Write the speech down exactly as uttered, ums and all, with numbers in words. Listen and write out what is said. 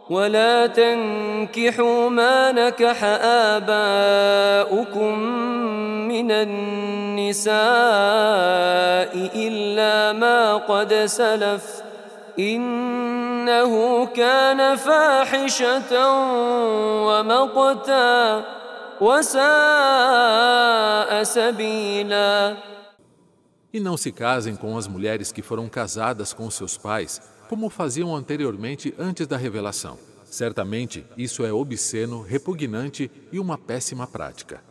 ولا تنكحوا ما نكح آباؤكم من النساء إلا ما قد سلف إنه كان فاحشة ومقتا وساء سبيلا. E não se casem com as mulheres que foram casadas com seus pais, como faziam anteriormente antes da revelação. Certamente, isso é obsceno, repugnante e uma péssima prática.